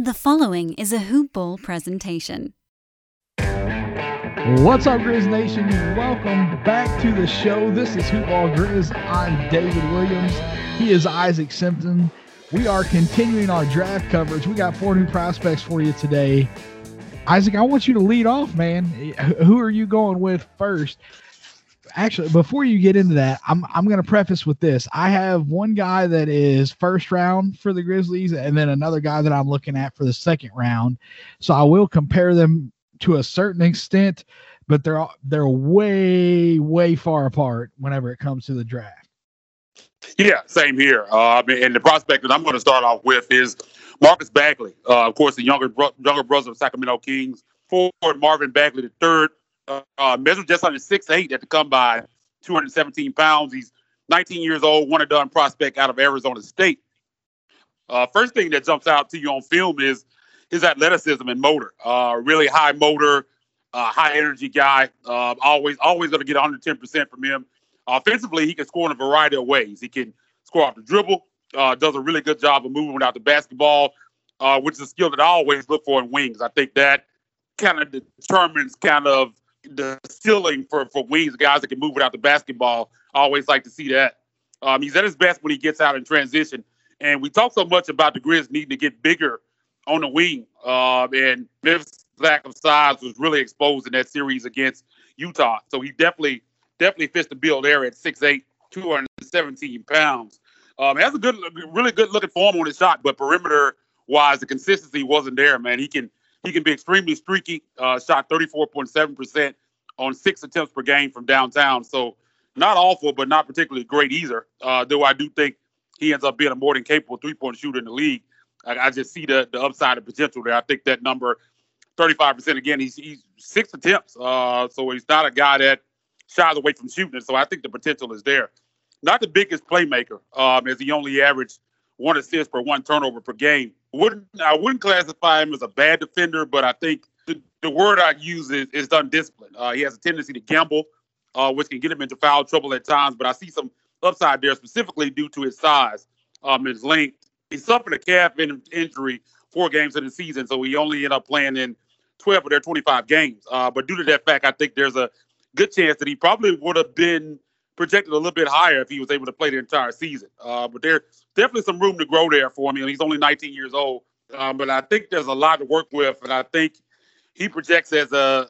The following is a Hoop Ball presentation. What's up, Grizz Nation? Welcome back to the show. This is Hoop Ball Grizz. I'm David Williams. He is Isaac Simpson. We are continuing our draft coverage. We got 4 new prospects for you today. Isaac, I want you to lead off, man. Who are you going with first? Actually, before you get into that, I'm going to preface with this. I have one guy that is first round for the Grizzlies and then another guy that I'm looking at for the second round. So I will compare them to a certain extent, but they're way far apart whenever it comes to the draft. Yeah, same here. And the prospect that I'm going to start off with is Marcus Bagley. Of course, the younger brother of Sacramento Kings. Forward Marvin Bagley III. Measured just under 6'8" at the combine, 217 pounds. He's 19 years old, one and done prospect out of Arizona State. First thing that jumps out to you on film is his athleticism and motor. Really high motor, high energy guy. Always going to get 110% from him. Offensively, he can score in a variety of ways. He can score off the dribble, does a really good job of moving without the basketball, which is a skill that I always look for in wings. I think that kind of determines the ceiling for wings, guys that can move without the basketball. I always like to see that. He's at his best when he gets out in transition. And we talk so much about the Grizz needing to get bigger on the wing. And Memphis' lack of size was really exposed in that series against Utah. So he definitely fits the bill there at 6'8", 217 pounds. Has a really good looking form on his shot, but perimeter-wise, the consistency wasn't there, man. He can be extremely streaky. Shot 34.7% on 6 attempts per game from downtown. So not awful, but not particularly great either. Though I do think he ends up being a more than capable three-point shooter in the league. I just see the upside and potential there. I think that number, 35%, again, he's 6 attempts. So he's not a guy that shies away from shooting it. So I think the potential is there. Not the biggest playmaker, as he only averaged 1 assist per 1 turnover per game. I wouldn't classify him as a bad defender, but I think the word I use is undisciplined. He has a tendency to gamble, which can get him into foul trouble at times, but I see some upside there specifically due to his size, his length. He suffered a calf injury 4 games in the season, so he only ended up playing in 12 of their 25 games. But due to that fact, I think there's a good chance that he probably would have been projected a little bit higher if he was able to play the entire season. But there's definitely some room to grow there for him. He's only 19 years old, but I think there's a lot to work with, and I think he projects as a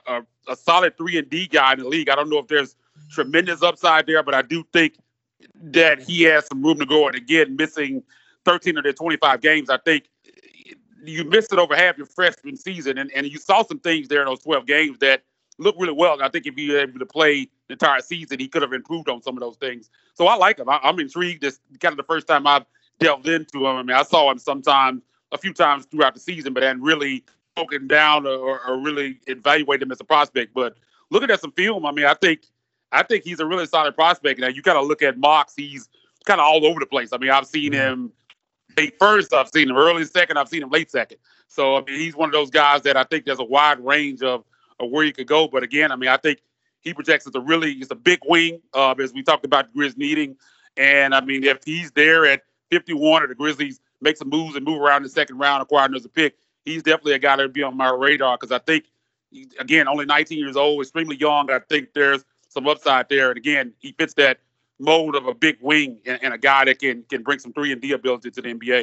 solid 3-and-D guy in the league. I don't know if there's tremendous upside there, but I do think that he has some room to grow. And again, missing 13 of their 25 games, I think you missed it over half your freshman season, and you saw some things there in those 12 games that look really well. And I think if he were able to play the entire season, he could have improved on some of those things. So I like him. I'm intrigued. This kind of the first time I've delved into him. I mean, I saw him a few times throughout the season, but hadn't really broken down or really evaluated him as a prospect. But looking at some film, I mean, I think he's a really solid prospect. Now, you kind of look at mocks, he's kind of all over the place. I mean, I've seen him late first, I've seen him early second, I've seen him late second. So, I mean, he's one of those guys that I think there's a wide range of where he could go. But again, I mean, I think he projects as a big wing, as we talked about the Grizz needing. And I mean, if he's there at 51 or the Grizzlies make some moves and move around in the second round, acquiring as a pick, he's definitely a guy that would be on my radar because I think, again, only 19 years old, extremely young. I think there's some upside there. And again, he fits that mold of a big wing and a guy that can bring some 3-and-D ability to the NBA.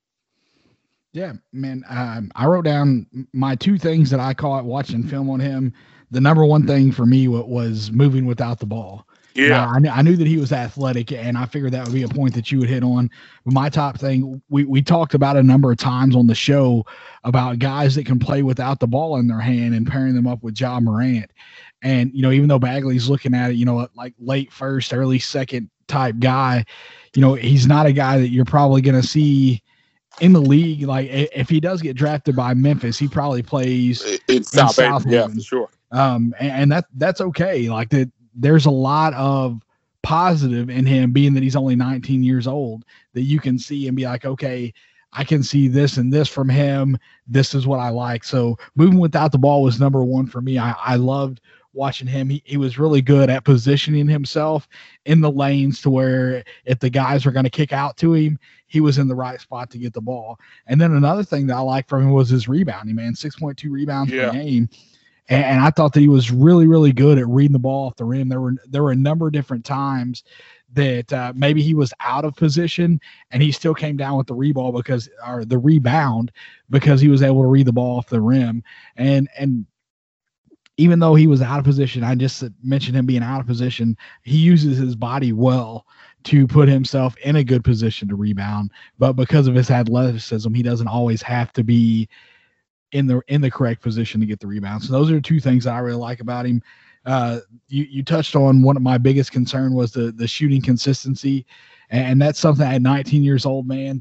Yeah, man. I wrote down my 2 things that I caught watching film on him. The number 1 thing for me was moving without the ball. Yeah, I knew that he was athletic, and I figured that would be a point that you would hit on. But my top thing, we talked about a number of times on the show about guys that can play without the ball in their hand and pairing them up with Ja Morant. And, even though Bagley's looking at it, like late first, early second type guy, he's not a guy that you're probably going to see in the league. Like if he does get drafted by Memphis, he probably plays in South Haven. Yeah, for sure. And that's okay. Like there's a lot of positive in him being that he's only 19 years old that you can see and be like, okay, I can see this and this from him. This is what I like. So moving without the ball was number 1 for me. I loved watching him. He was really good at positioning himself in the lanes to where if the guys were going to kick out to him, he was in the right spot to get the ball. And then another thing that I liked from him was his rebounding, man. 6.2 rebounds per game. And I thought that he was really, really good at reading the ball off the rim. There were a number of different times that maybe he was out of position and he still came down with the rebound because he was able to read the ball off the rim. And even though he was out of position, I just mentioned him being out of position, he uses his body well to put himself in a good position to rebound. But because of his athleticism, he doesn't always have to be in the correct position to get the rebound. So those are two things that I really like about him. You touched on one of my biggest concern was the shooting consistency. And that's something at 19 years old, man,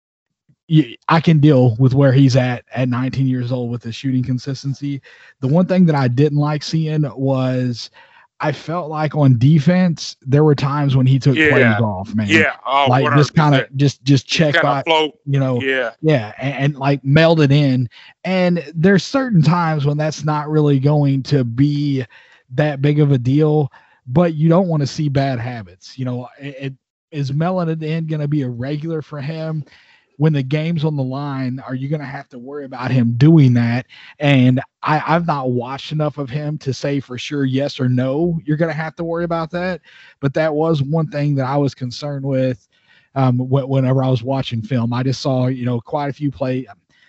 I can deal with where he's at 19 years old with the shooting consistency. The one thing that I didn't like seeing was I felt like on defense, there were times when he took plays off, man. Yeah. Oh, like 100%. Just kind of just check by, float. And like meld it in. And there's certain times when that's not really going to be that big of a deal, but you don't want to see bad habits. Is mailing it in going to be a regular for him? When the game's on the line, are you going to have to worry about him doing that? And I've not watched enough of him to say for sure yes or no, you're going to have to worry about that. But that was one thing that I was concerned with whenever I was watching film. I just saw, quite a few plays.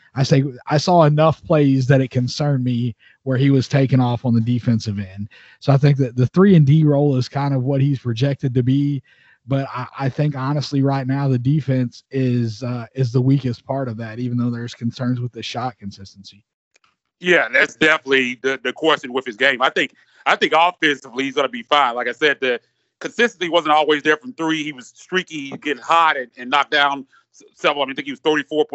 I saw enough plays that it concerned me where he was taken off on the defensive end. So I think that the 3-and-D role is kind of what he's projected to be. But I think honestly right now the defense is the weakest part of that, even though there's concerns with the shot consistency. Yeah, that's definitely the question with his game. I think offensively he's going to be fine. Like I said, the consistency wasn't always there from three. He was streaky, getting hot and knocked down several. I think he was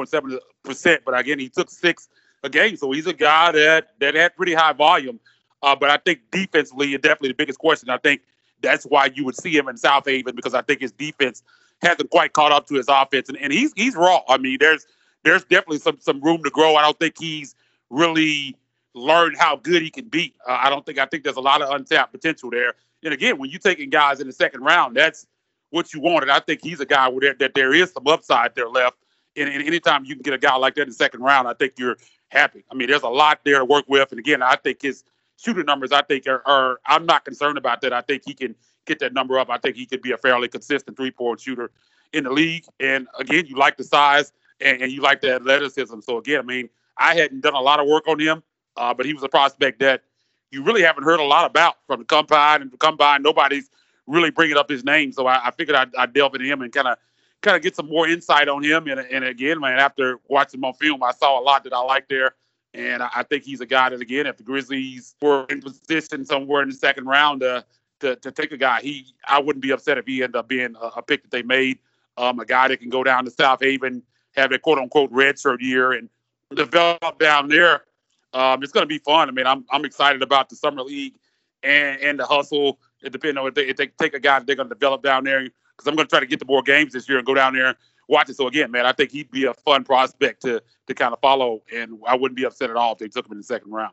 34.7%, but again, he took 6 a game. So he's a guy that had pretty high volume. But I think defensively, definitely the biggest question. I think that's why you would see him in South Haven, because I think his defense hasn't quite caught up to his offense, and he's raw. I mean, there's definitely some room to grow. I don't think he's really learned how good he can be. I think there's a lot of untapped potential there. And again, when you're taking guys in the second round, that's what you wanted. I think he's a guy that there is some upside there left. And anytime you can get a guy like that in the second round, I think you're happy. I mean, there's a lot there to work with. And again, I think his shooting numbers, are I'm not concerned about that. I think he can get that number up. I think he could be a fairly consistent 3-point shooter in the league. And again, you like the size and you like the athleticism. So again, I mean, I hadn't done a lot of work on him, but he was a prospect that you really haven't heard a lot about from the combine. And the combine, nobody's really bringing up his name. So I figured I'd delve into him and kind of get some more insight on him. And again, man, after watching him on film, I saw a lot that I liked there. And I think he's a guy that, again, if the Grizzlies were in position somewhere in the second round to take a guy, I wouldn't be upset if he ended up being a pick that they made, a guy that can go down to South Haven, have a quote-unquote redshirt year, and develop down there. It's going to be fun. I mean, I'm excited about the Summer League and the hustle. It depends on if they take a guy that they're going to develop down there, because I'm going to try to get to more games this year and go down there and watch it. So, again, man, I think he'd be a fun prospect to kind of follow, and I wouldn't be upset at all if they took him in the second round.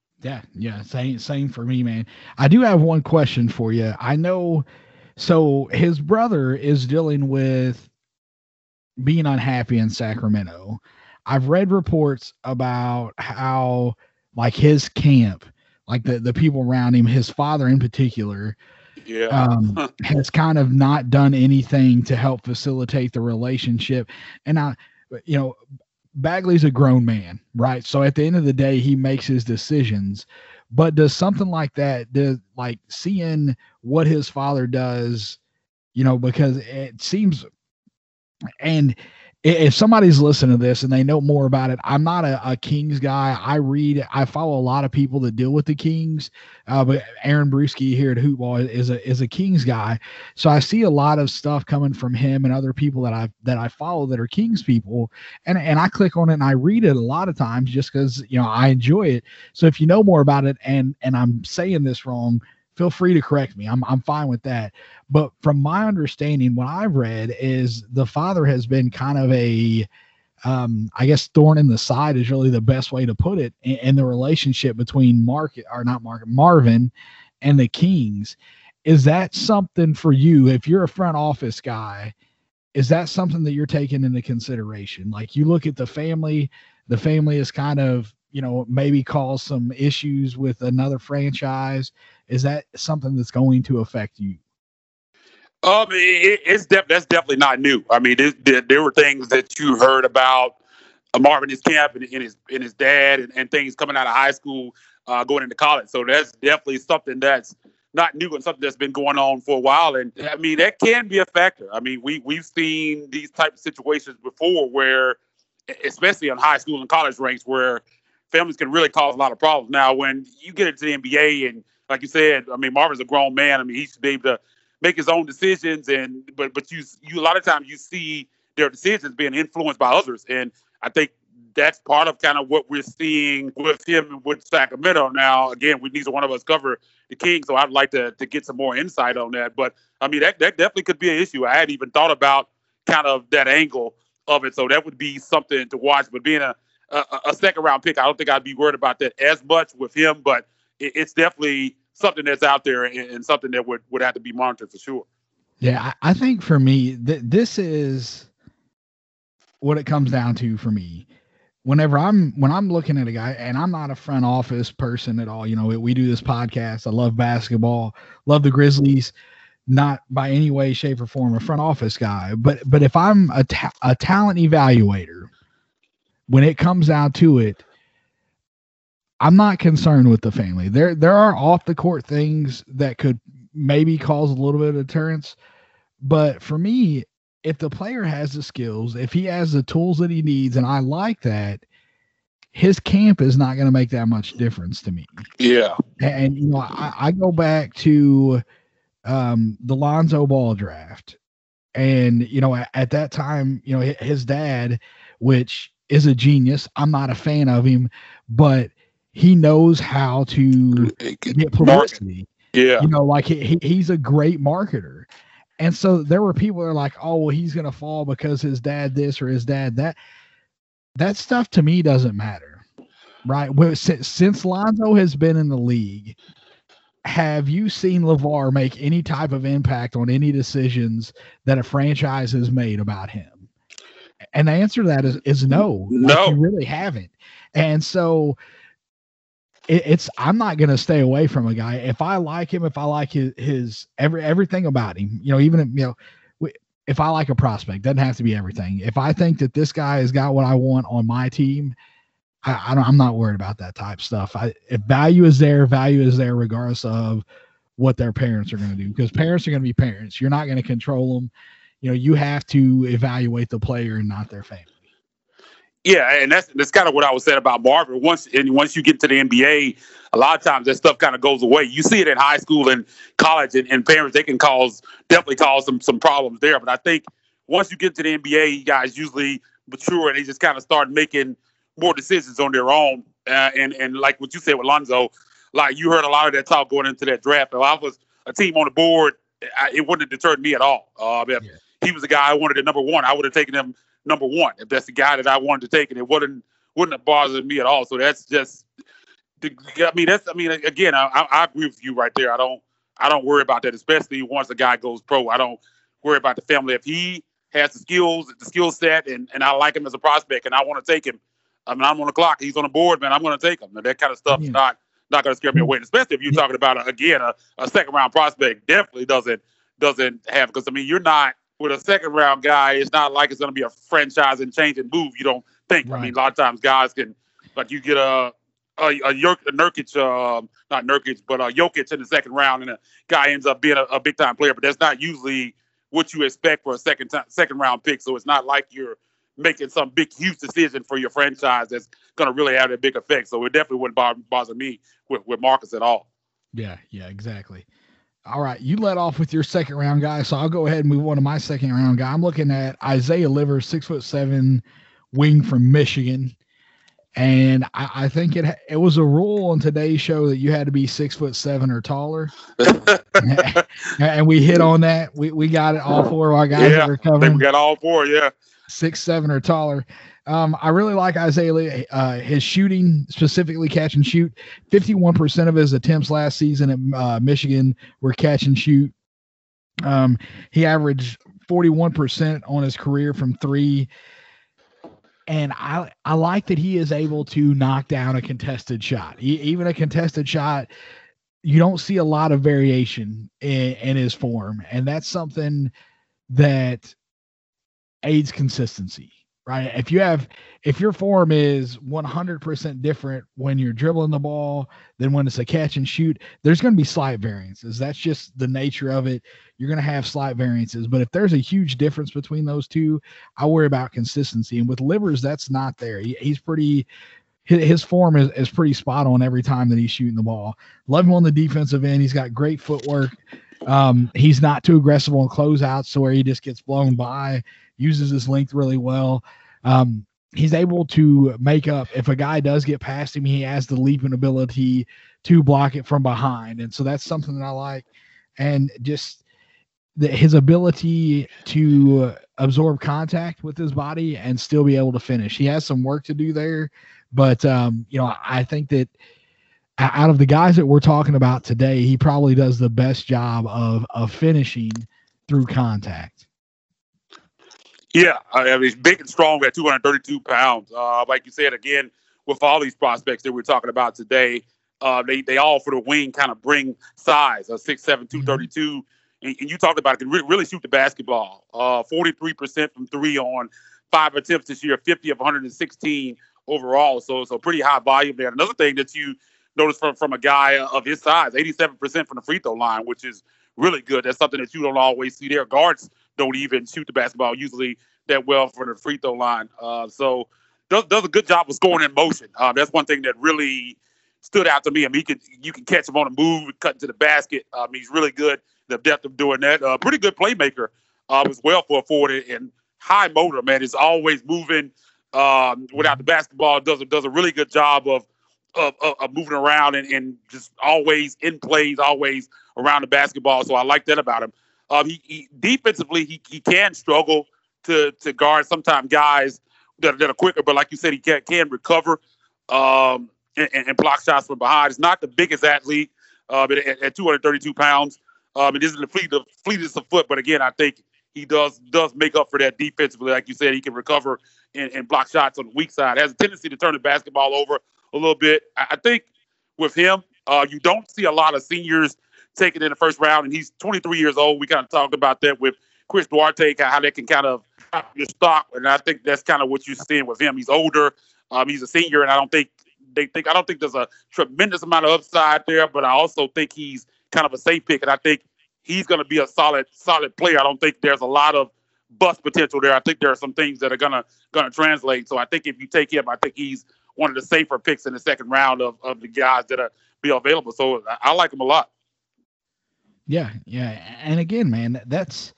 Yeah, same for me, man. I do have one question for you. I know, so his brother is dealing with being unhappy in Sacramento. I've read reports about how, like, his camp, like the people around him, his father in particular, has kind of not done anything to help facilitate the relationship. And Bagley's a grown man, right? So at the end of the day, he makes his decisions. But does something like that, like seeing what his father does, because it seems, and if somebody's listening to this and they know more about it, I'm not a Kings guy. I follow a lot of people that deal with the Kings, but Aaron Brewski here at Hoopball is a Kings guy. So I see a lot of stuff coming from him and other people that I follow that are Kings people, and I click on it and I read it a lot of times just because I enjoy it. So if you know more about it and I'm saying this wrong, feel free to correct me. I'm fine with that. But from my understanding, what I've read is the father has been kind of I guess thorn in the side is really the best way to put it, and the relationship between Marvin and the Kings. Is that something for you, if you're a front office guy, is that something that you're taking into consideration? Like, you look at the family is kind of, maybe cause some issues with another franchise. Is that something that's going to affect you? That's definitely not new. I mean, there were things that you heard about Marvin, his camp, and his dad, and things coming out of high school, going into college. So that's definitely something that's not new and something that's been going on for a while. And I mean, that can be a factor. I mean, we've seen these type of situations before, where, especially on high school and college ranks, where families can really cause a lot of problems. Now, when you get into the NBA, and like you said, I mean, Marvin's a grown man. I mean, he should be able to make his own decisions, but you a lot of times you see their decisions being influenced by others, and I think that's part of kind of what we're seeing with him and with Sacramento. Now, again, neither one of us cover the Kings, so I'd like to get some more insight on that. But I mean, that definitely could be an issue. I hadn't even thought about kind of that angle of it, so that would be something to watch. But being a second round pick, I don't think I'd be worried about that as much with him, but it's definitely something that's out there, and something that would have to be monitored for sure. Yeah, I think for me, this is what it comes down to for me. When I'm looking at a guy, and I'm not a front office person at all, we do this podcast. I love basketball, love the Grizzlies, not by any way, shape, or form a front office guy. But if I'm a talent evaluator, when it comes down to it, I'm not concerned with the family. There are off the court things that could maybe cause a little bit of deterrence, but for me, if the player has the skills, if he has the tools that he needs, and I like that, his camp is not going to make that much difference to me. Yeah. And, I go back to the Lonzo Ball draft, and, at that time, his dad, which is a genius. I'm not a fan of him, but he knows how to get publicity. Yeah. Like he's a great marketer. And so there were people that are like, oh, well, he's going to fall because his dad this or his dad that. That stuff to me doesn't matter, right? Since Lonzo has been in the league, have you seen LeVar make any type of impact on any decisions that a franchise has made about him? And the answer to that is no. No. Like, you really haven't. And so I'm not going to stay away from a guy. If I like him, if I like his everything about him, even if I like a prospect, doesn't have to be everything. If I think that this guy has got what I want on my team, I'm not worried about that type of stuff. If value is there regardless of what their parents are going to do, because parents are going to be parents. You're not going to control them. You have to evaluate the player and not their family. Yeah, and that's kind of what I was saying about Marvin. Once you get to the NBA, a lot of times that stuff kind of goes away. You see it in high school and college, and parents, they can definitely cause some problems there. But I think once you get to the NBA, guys usually mature and they just kind of start making more decisions on their own. And like what you said with Lonzo, like you heard a lot of that talk going into that draft. If I was a team on the board, it wouldn't have deterred me at all. If he was the guy I wanted at number one, I would have taken him number one. If that's the guy that I wanted to take, and it wouldn't have bothered me at all. So that's just, again, I agree with you right there. I don't worry about that, especially once a guy goes pro. I don't worry about the family. If he has the skill set, and I like him as a prospect, and I want to take him, I'm on the clock, he's on the board, man, I'm going to take him. And that kind of stuff is not going to scare me away. And especially if you're talking about a second round prospect, definitely doesn't have, because you're not. With a second round guy, it's not like it's going to be a franchise and changing move. You don't think. Right. A lot of times guys can, like, you get a Nurkic, not Nurkic, but Jokic in the second round, and a guy ends up being a big time player. But that's not usually what you expect for a second round pick. So it's not like you're making some big huge decision for your franchise that's going to really have a big effect. So it definitely wouldn't bother me with Marcus at all. Yeah, exactly. All right, you let off with your second round guy, so I'll go ahead and move on to my second round guy. I'm looking at Isaiah Livers, 6'7" wing from Michigan, and I think it was a rule on today's show that you had to be 6'7" or taller, and we hit on that. We got it, all four of our guys that were covering. I think we got all four, 6'7" or taller. I really like Isaiah. His shooting, specifically catch and shoot. 51% of his attempts last season at Michigan were catch and shoot. He averaged 41% on his career from three. And I like that he is able to knock down a contested shot. Even a contested shot, you don't see a lot of variation in his form. And that's something that aids consistency. Right. If your form is 100% different when you're dribbling the ball than when it's a catch and shoot, there's going to be slight variances. That's just the nature of it. You're going to have slight variances. But if there's a huge difference between those two, I worry about consistency. And with Livers, that's not there. His form is pretty spot on every time that he's shooting the ball. Love him on the defensive end. He's got great footwork. He's not too aggressive on closeouts, so where he just gets blown by, uses his length really well. He's able to make up. If a guy does get past him, he has the leaping ability to block it from behind. And so that's something that I like. And just his ability to absorb contact with his body and still be able to finish. He has some work to do there. But, I think that out of the guys that we're talking about today, he probably does the best job of finishing through contact. Yeah, I mean, he's big and strong at 232 pounds. Like you said, again, with all these prospects that we're talking about today, they all for the wing kind of bring size, 6'7", 232. And you talked about it, can really shoot the basketball. 43% from three on 5 attempts this year, 50 of 116 overall. So pretty high volume there. Another thing that you notice from a guy of his size, 87% from the free throw line, which is really good. That's something that you don't always see there. Guards don't even shoot the basketball usually that well for the free throw line. So does a good job of scoring in motion. That's one thing that really stood out to me. I mean, you can catch him on the move, cut to the basket. He's really good. The depth of doing that. Pretty good playmaker as well for a forward, and high motor, man. Is always moving without the basketball. Does a really good job of moving around and just always in plays, always around the basketball. So I like that about him. He defensively, he can struggle to guard sometimes guys that are quicker, but like you said, he can recover and block shots from behind. He's not the biggest athlete at 232 pounds. It isn't the fleetest of foot, but again, I think he does make up for that defensively. Like you said, he can recover and block shots on the weak side. Has a tendency to turn the basketball over a little bit. I think with him, you don't see a lot of seniors taken in the first round, and he's 23 years old. We kind of talked about that with Chris Duarte, how they can kind of drop your stock, and I think that's kind of what you're seeing with him. He's older. He's a senior, and I don't think there's a tremendous amount of upside there, but I also think he's kind of a safe pick, and I think he's going to be a solid player. I don't think there's a lot of bust potential there. I think there are some things that are gonna translate. So I think if you take him, I think he's one of the safer picks in the second round of the guys that are be available. So I like him a lot. Yeah. And again, man, that's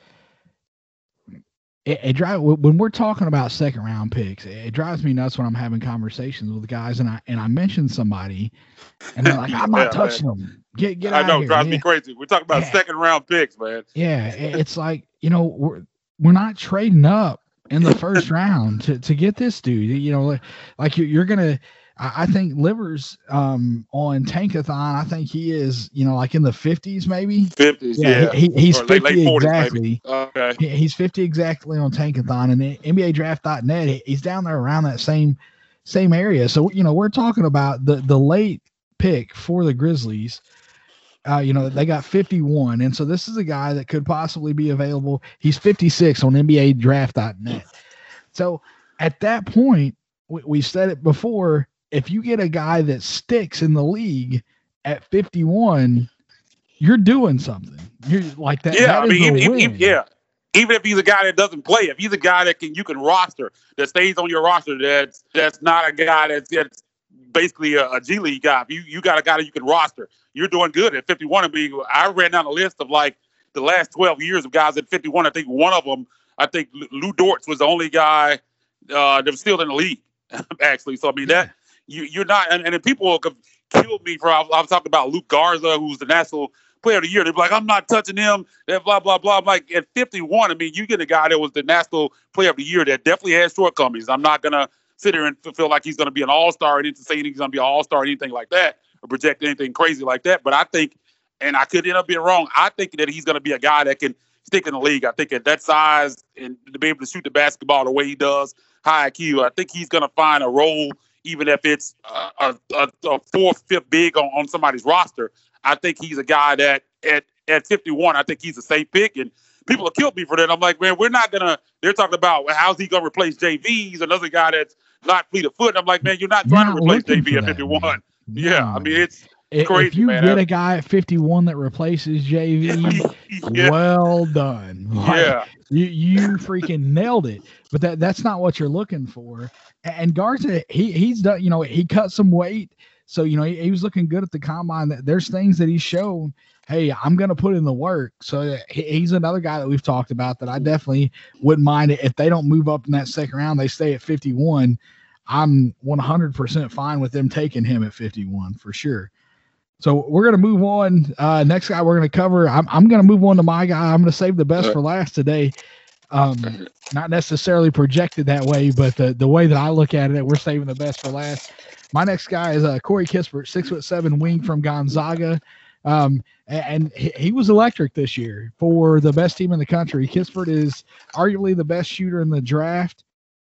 it drives when we're talking about second round picks, it drives me nuts when I'm having conversations with guys and I mention somebody and they're like, I'm not touching them. Get out of here. I know, drives me crazy. We're talking about second round picks, man. Yeah. It's like, we're not trading up in the first round to get this dude. Like you're gonna. I think Livers on Tankathon, I think he is, like in the 50s, maybe 50s. Yeah, he's or 50 late 40s, exactly. Okay. He's 50 exactly on Tankathon, and the NBADraft.net. He's down there around that same area. So we're talking about the late pick for the Grizzlies. They got 51, and so this is a guy that could possibly be available. He's 56 on NBADraft.net. So at that point, we said it before. If you get a guy that sticks in the league at 51, you're doing something. You're like that. Yeah, that even if he's a guy that doesn't play, if he's a guy that you can roster, that stays on your roster, that's not a guy that's basically a G League guy. If you got a guy that you can roster, you're doing good at 51. I mean, I ran down a list of like the last 12 years of guys at 51. I think one of them, Lou Dortz was the only guy that was still in the league, actually. So I mean that. You're not, and then people have killed me for. I was talking about Luke Garza, who's the National Player of the Year. They're like, I'm not touching him. That blah blah blah. I'm like, at 51, I mean, you get a guy that was the National Player of the Year that definitely has shortcomings. I'm not gonna sit here and feel like he's going to be an all-star and to say he's going to be an all-star or anything like that or project anything crazy like that. But I think, and I could end up being wrong, I think that he's going to be a guy that can stick in the league. I think at that size and to be able to shoot the basketball the way he does, high IQ, I think he's going to find a role, even if it's a fourth, fifth big on somebody's roster. I think he's a guy that at 51, I think he's a safe pick. And people have killed me for that. I'm like, man, we're not going to – they're talking about how's he going to replace JV. He's another guy that's not fleet of foot. I'm like, man, you're not trying to replace JV at 51. Man. Yeah, I mean, it's crazy, if you man. get a guy at 51 that replaces JV, well done. Like, you freaking nailed it. But that's not what you're looking for. And Garza, he's done, he cut some weight. So, he was looking good at the combine. There's things that he's shown, hey, I'm going to put in the work. So he's another guy that we've talked about that I definitely wouldn't mind it. If they don't move up in that second round, they stay at 51. I'm 100% fine with them taking him at 51 for sure. So we're going to move on. Next guy we're going to cover, I'm going to move on to my guy. I'm going to save the best for last today. Not necessarily projected that way, but the way that I look at it, we're saving the best for last. My next guy is Corey Kispert, 6'7" wing from Gonzaga. And he was electric this year for the best team in the country. Kispert is arguably the best shooter in the draft.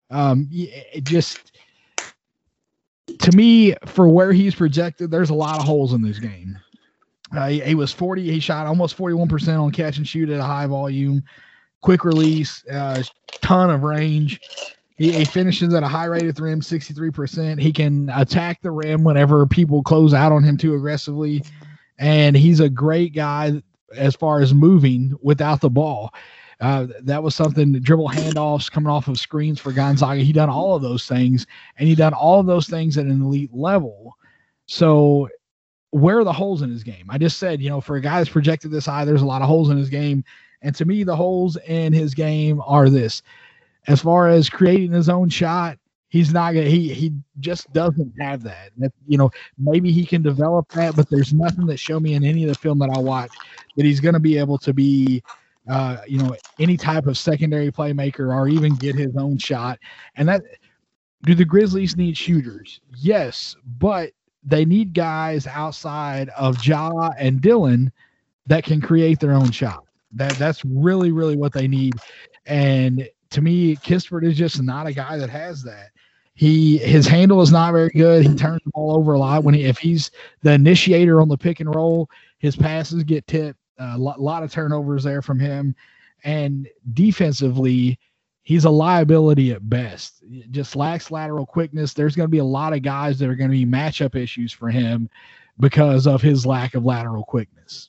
To me, for where he's projected, there's a lot of holes in this game. He was 40. He shot almost 41% on catch and shoot at a high volume, quick release, ton of range. He finishes at a high rate at the rim, 63%. He can attack the rim whenever people close out on him too aggressively. And he's a great guy as far as moving without the ball. That was something, dribble handoffs coming off of screens for Gonzaga. He done all of those things, and he done all of those things at an elite level. So where are the holes in his game? I just said, for a guy that's projected this high, there's a lot of holes in his game. And to me, the holes in his game are this. As far as creating his own shot, he's not gonna. He just doesn't have that. Maybe he can develop that, but there's nothing that showed me in any of the film that I watched that he's going to be able to be, any type of secondary playmaker or even get his own shot. And do the Grizzlies need shooters? Yes, but they need guys outside of Ja and Dylan that can create their own shot. That's really, really what they need. And to me, Kispert is just not a guy that has that. His handle is not very good. He turns the ball over a lot. If he's the initiator on the pick and roll, his passes get tipped. A lot of turnovers there from him. And defensively, he's a liability at best. Just lacks lateral quickness. There's going to be a lot of guys that are going to be matchup issues for him because of his lack of lateral quickness.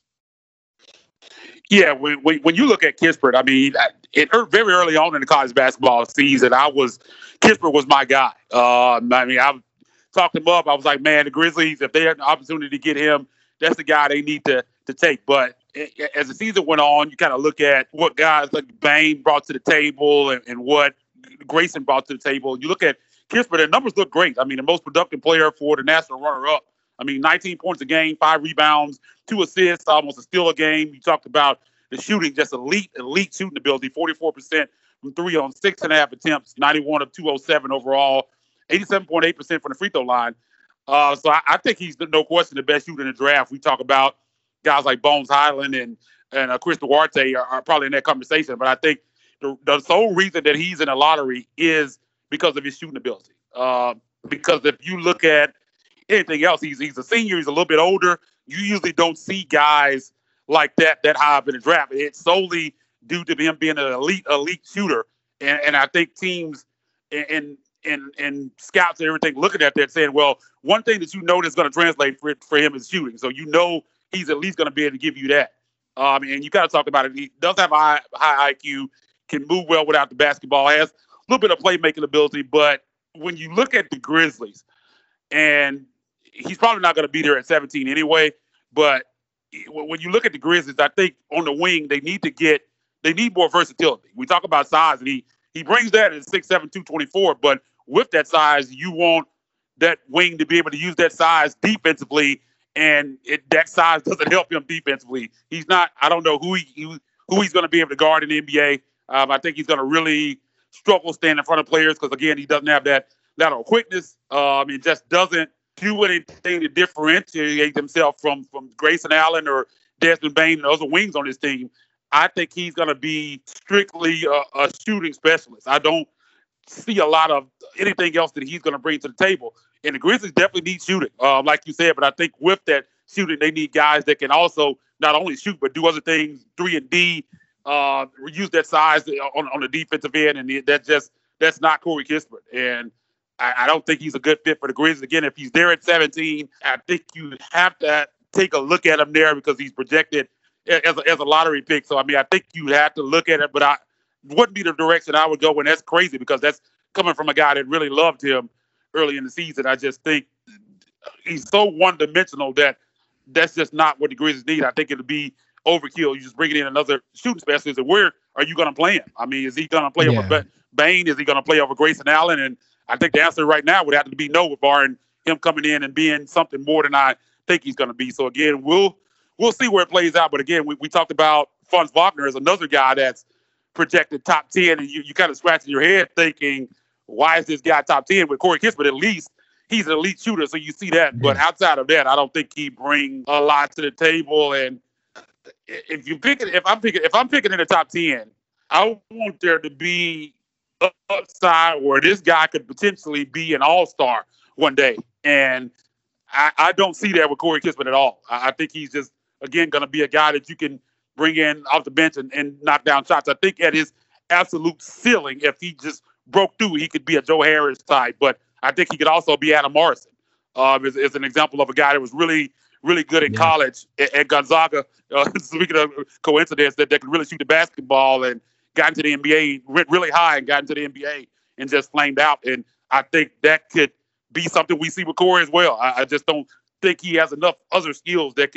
Yeah, when you look at Kispert, I mean, it very early on in the college basketball season, Kispert was my guy. I talked him up. I was like, man, the Grizzlies, if they had an opportunity to get him, that's the guy they need to take. But as the season went on, you kind of look at what guys like Bane brought to the table and what Grayson brought to the table. You look at Kispert, the numbers look great. I mean, the most productive player for the national runner-up. 19 points a game, 5 rebounds, 2 assists, almost a steal a game. You talked about the shooting, just elite shooting ability, 44% from 3 on 6.5 attempts, 91 of 207 overall, 87.8% from the free throw line. So I think he's no question the best shooter in the draft. We talk about guys like Bones Highland and Chris Duarte are probably in that conversation. But I think the sole reason that he's in the lottery is because of his shooting ability. Because if you look at anything else, he's a senior. He's a little bit older. You usually don't see guys like that high up in the draft. It's solely due to him being an elite shooter. And I think teams and scouts and everything looking at that saying, well, one thing that that's going to translate for him is shooting. So he's at least going to be able to give you that. And you got to talk about it. He does have a high IQ, can move well without the basketball, has a little bit of playmaking ability. But when you look at the Grizzlies, and he's probably not going to be there at 17 anyway, but when you look at the Grizzlies, I think on the wing, they need more versatility. We talk about size, and he brings that at 6'7", 224, but with that size, you want that wing to be able to use that size defensively, and that size doesn't help him defensively. He's not. I don't know who he's going to be able to guard in the NBA. I think he's going to really struggle standing in front of players because, again, he doesn't have that lateral quickness. It just doesn't do anything to differentiate himself from Grayson Allen or Desmond Bain and other wings on his team. I think he's going to be strictly a shooting specialist. I don't see a lot of anything else that he's going to bring to the table. And the Grizzlies definitely need shooting, like you said. But I think with that shooting, they need guys that can also not only shoot but do other things, 3 and D, use that size on the defensive end, and that's not Corey Kispert. And I don't think he's a good fit for the Grizzlies. Again, if he's there at 17, I think you have to take a look at him there because he's projected as a lottery pick. So, I think you have to look at it, but I wouldn't be the direction I would go, and that's crazy because that's coming from a guy that really loved him early in the season. I just think he's so one-dimensional that's just not what the Grizzlies need. I think it'll be overkill. You just bring in another shooting specialist, and where are you going to play him? Is he going to play over Bain? Is he going to play over Grayson Allen? And I think the answer right now would have to be no, barring him coming in and being something more than I think he's going to be. So, again, we'll see where it plays out. But, again, we talked about Franz Wagner as another guy that's projected top 10, and you kind of scratching your head thinking, why is this guy top 10? With Corey Kispert, at least he's an elite shooter, so you see that. But outside of that, I don't think he brings a lot to the table. And if I'm picking in the top 10, I want there to be upside where this guy could potentially be an all-star one day. And I don't see that with Corey Kispert at all. I think he's just, again, going to be a guy that you can bring in off the bench and knock down shots. I think at his absolute ceiling, if he just broke through, he could be a Joe Harris type. But I think he could also be Adam Morrison. Is an example of a guy that was really, really good in college at Gonzaga. Speaking of coincidence, that could really shoot the basketball and got into the NBA, went really high and got into the NBA and just flamed out. And I think that could be something we see with Corey as well. I just don't think he has enough other skills that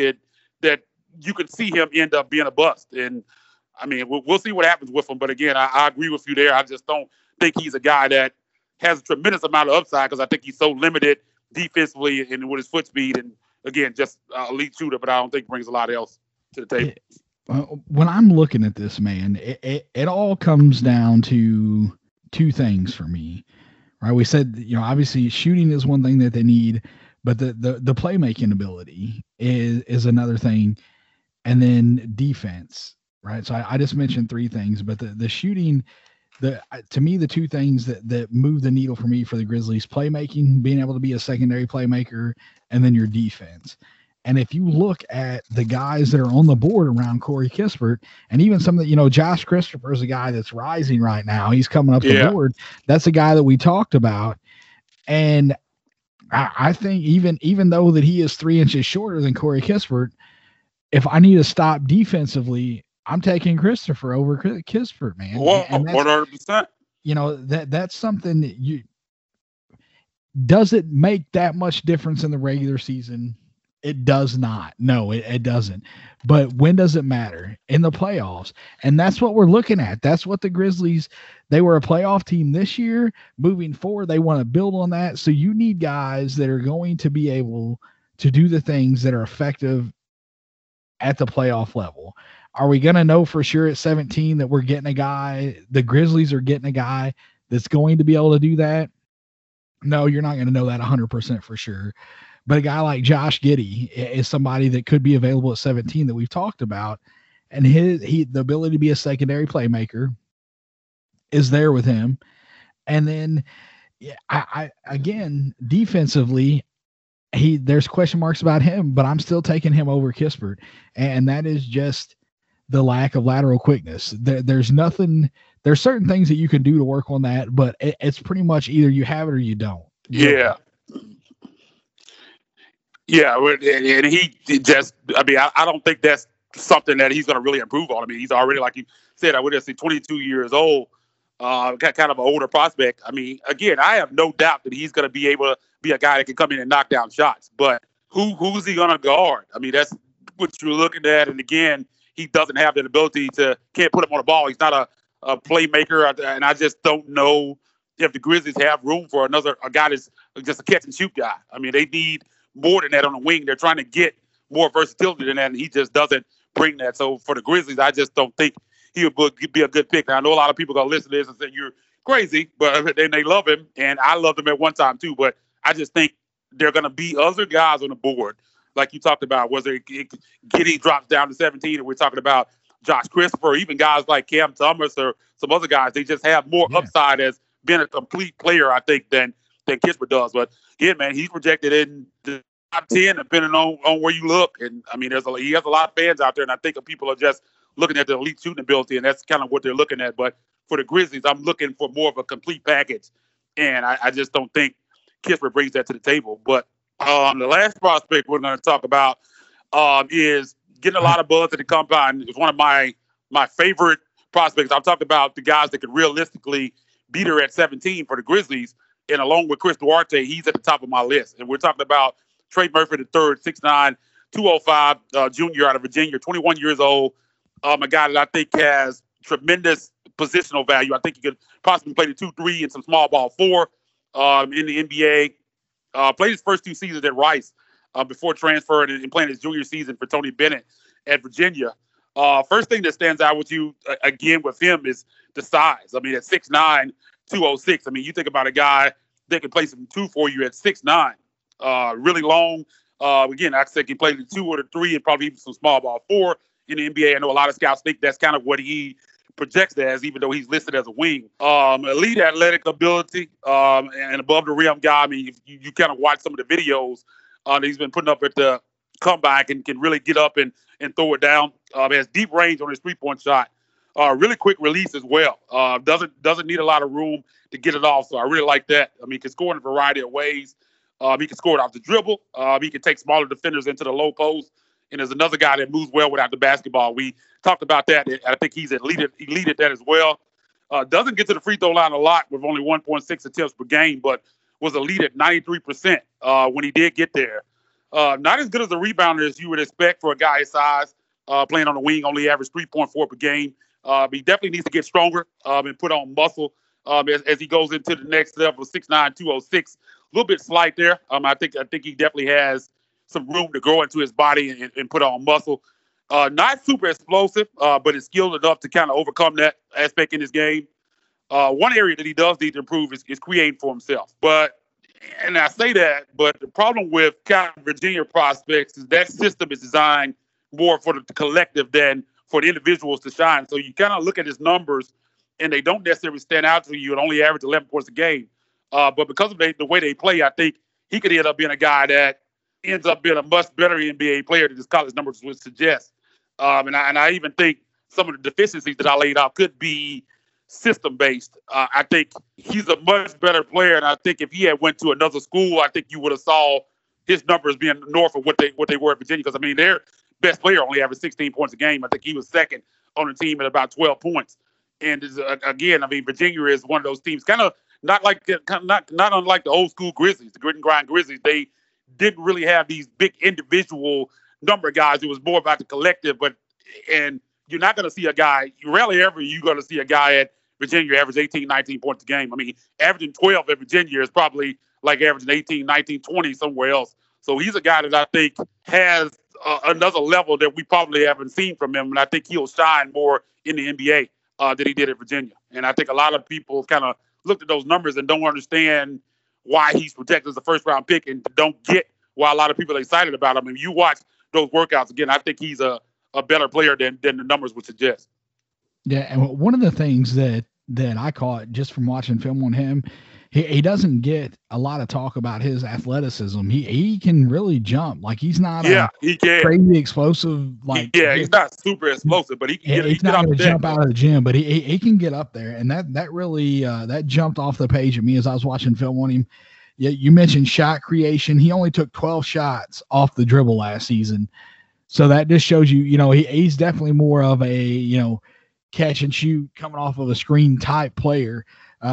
you could see him end up being a bust. And we'll see what happens with him. But again, I agree with you there. I just don't think he's a guy that has a tremendous amount of upside because I think he's so limited defensively and with his foot speed. And again, just elite shooter, but I don't think brings a lot else to the table. When I'm looking at this, man, it all comes down to two things for me, right? We said, obviously shooting is one thing that they need, but the playmaking ability is another thing. And then defense, right? So I just mentioned three things, but the shooting, to me, the two things that move the needle for me for the Grizzlies: playmaking, being able to be a secondary playmaker, and then your defense. And if you look at the guys that are on the board around Corey Kispert, and even some of the, Josh Christopher is a guy that's rising right now. He's coming up the board. That's a guy that we talked about. And I think even though that he is 3 inches shorter than Corey Kispert, if I need to stop defensively, I'm taking Christopher over Kispert, man. 100%. That's something that does it make that much difference in the regular season? It does not. No, it doesn't. But when does it matter? In the playoffs. And that's what we're looking at. That's what the Grizzlies, they were a playoff team this year. Moving forward, they want to build on that. So you need guys that are going to be able to do the things that are effective at the playoff level. Are we going to know for sure at 17 that we're getting a guy, the Grizzlies are getting a guy that's going to be able to do that? No, you're not going to know that 100% for sure. But a guy like Josh Giddey is somebody that could be available at 17 that we've talked about. And the ability to be a secondary playmaker is there with him. And then I again, defensively, there's question marks about him, but I'm still taking him over Kispert. And that is just the lack of lateral quickness. There's certain things that you can do to work on that, but it's pretty much either you have it or you don't. Yeah. Yeah, and he just, I don't think that's something that he's going to really improve on. He's already, like you said, I would say 22 years old, kind of an older prospect. Again, I have no doubt that he's going to be able to be a guy that can come in and knock down shots. But who's he going to guard? That's what you're looking at. And again, he doesn't have that ability can't put him on the ball. He's not a playmaker. And I just don't know if the Grizzlies have room for a guy that's just a catch and shoot guy. They need more than that on the wing. They're trying to get more versatility than that, and he just doesn't bring that. So for the Grizzlies, I just don't think he would be a good pick. Now, I know a lot of people are going to listen to this and say you're crazy, but they love him, and I loved him at one time too. But I just think there are going to be other guys on the board, like you talked about. Was it Giddey drops down to 17, and we're talking about Josh Christopher, even guys like Cam Thomas or some other guys. They just have more upside as being a complete player, I think, than Kispert does. But yeah, man, he's projected in the top 10, depending on where you look. And I mean, he has a lot of fans out there, and I think people are just looking at the elite shooting ability, and that's kind of what they're looking at. But for the Grizzlies, I'm looking for more of a complete package, and I just don't think Kispert brings that to the table. But the last prospect we're going to talk about is getting a lot of buzz at the combine. It's one of my favorite prospects. I'm talking about the guys that could realistically beat her at 17 for the Grizzlies, and along with Chris Duarte, he's at the top of my list. And we're talking about Trey Murphy III, 6'9", 205, junior out of Virginia, 21 years old. A guy that I think has tremendous positional value. I think he could possibly play the 2-3 and some small ball 4 in the NBA. Played his first 2 seasons at Rice before transferring and playing his junior season for Tony Bennett at Virginia. First thing that stands out with you, again, with him is the size. I mean, at 6'9", 206. I mean, you think about a guy that can play some 2 for you at 6'9". Really long. Again, I said he played the 2 or the 3 and probably even some small ball 4 in the NBA. I know a lot of scouts think that's kind of what he projects as, even though he's listed as a wing. Elite athletic ability and above the rim guy. I mean, you kind of watch some of the videos that he's been putting up at the comeback and can really get up and throw it down. Has deep range on his 3-point shot. Really quick release as well. Doesn't need a lot of room to get it off. So I really like that. I mean, he can score in a variety of ways. He can score it off the dribble. He can take smaller defenders into the low post. And there's another guy that moves well without the basketball. We talked about that. I think he's elite at that as well. Doesn't get to the free throw line a lot with only 1.6 attempts per game, but was elite at 93% when he did get there. Not as good as a rebounder as you would expect for a guy his size, playing on the wing, only averaged 3.4 per game. He definitely needs to get stronger and put on muscle as he goes into the next level, 6'9", 206. A little bit slight there. I think he definitely has some room to grow into his body and put on muscle. Not super explosive, but is skilled enough to kind of overcome that aspect in his game. One area that he does need to improve is creating for himself. And I say that, but the problem with kind of Virginia prospects is that system is designed more for the collective than for the individuals to shine. So you kind of look at his numbers, and they don't necessarily stand out to you and only average 11 points a game. But because of the way they play, I think he could end up being a guy that ends up being a much better NBA player than his college numbers would suggest. And I even think some of the deficiencies that I laid out could be system-based. I think he's a much better player, and I think if he had went to another school, I think you would have saw his numbers being north of what they were at Virginia. Because, I mean, their best player only averaged 16 points a game. I think he was second on the team at about 12 points. And again, I mean, Virginia is one of those teams, kind of not unlike the old school Grizzlies, the grit and grind Grizzlies. They didn't really have these big individual number guys. It was more about the collective. And you're not going to see a guy, rarely ever you're going to see a guy at Virginia average 18, 19 points a game. I mean, averaging 12 at Virginia is probably like averaging 18, 19, 20 somewhere else. So he's a guy that I think has another level that we probably haven't seen from him. And I think he'll shine more in the NBA than he did at Virginia. And I think a lot of people kind of looked at those numbers and don't understand why he's protected as a first-round pick and don't get why a lot of people are excited about him. And you watch those workouts, again, I think he's a better player than the numbers would suggest. Yeah, and one of the things that I caught just from watching film on him, he doesn't get a lot of talk about his athleticism. He can really jump. Like, he's not he can. Crazy explosive. Like, he's not super explosive, but he's not going to jump out of the gym, but he can get up there. And that really that jumped off the page at me as I was watching film on him. Yeah, you mentioned shot creation. He only took 12 shots off the dribble last season. So that just shows you, he's definitely more of a, catch and shoot coming off of a screen type player.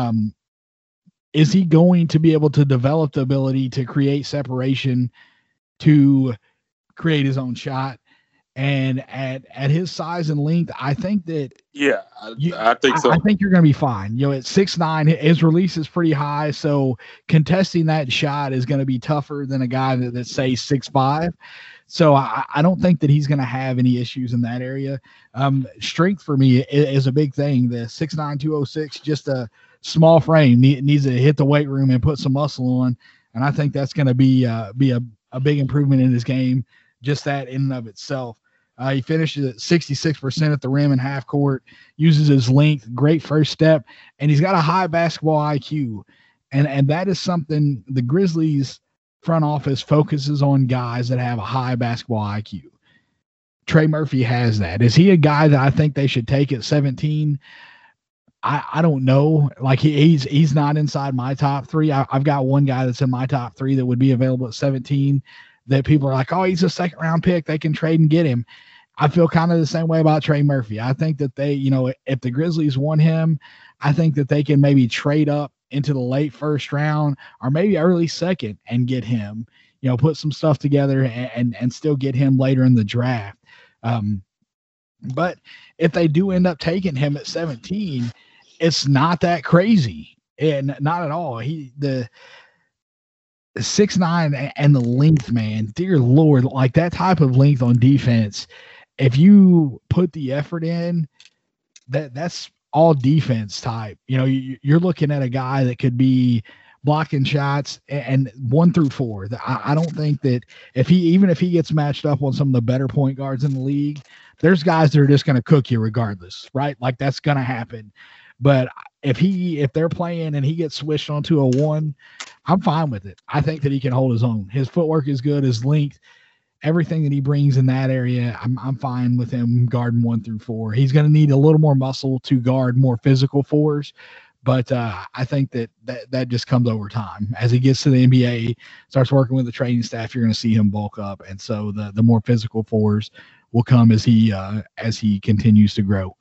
Is he going to be able to develop the ability to create separation, to create his own shot? And at his size and length, I think that I think so. I think you're going to be fine. At 6'9", his release is pretty high, so contesting that shot is going to be tougher than a guy that's say 6'5". So I don't think that he's going to have any issues in that area. Strength for me is a big thing. The 6'9", 206, just small frame, needs to hit the weight room and put some muscle on. And I think that's going to be a big improvement in his game, just that in and of itself. He finishes at 66% at the rim and half court, uses his length, great first step, and he's got a high basketball IQ. And that is something the Grizzlies front office focuses on, guys that have a high basketball IQ. Trey Murphy has that. Is he a guy that I think they should take at 17? I don't know. Like he's not inside my top 3. I've got one guy that's in my top 3 that would be available at 17 that people are like, oh, he's a second round pick. They can trade and get him. I feel kind of the same way about Trey Murphy. I think that they, if the Grizzlies want him, I think that they can maybe trade up into the late first round or maybe early second and get him, put some stuff together and still get him later in the draft. But if they do end up taking him at 17, it's not that crazy, and not at all. The 6'9" and the length, man, dear Lord, like that type of length on defense, if you put the effort in, that's all defense type. You're looking at a guy that could be blocking shots and 1 through 4. I don't think that even if he gets matched up on some of the better point guards in the league, there's guys that are just going to cook you regardless, right? Like that's going to happen. But if they're playing and he gets switched onto a 1, I'm fine with it. I think that he can hold his own. His footwork is good, his length, everything that he brings in that area. I'm fine with him guarding 1 through 4. He's going to need a little more muscle to guard more physical 4s. But I think that just comes over time. As he gets to the NBA, starts working with the training staff, you're going to see him bulk up. And so the more physical 4s will come as he continues to grow.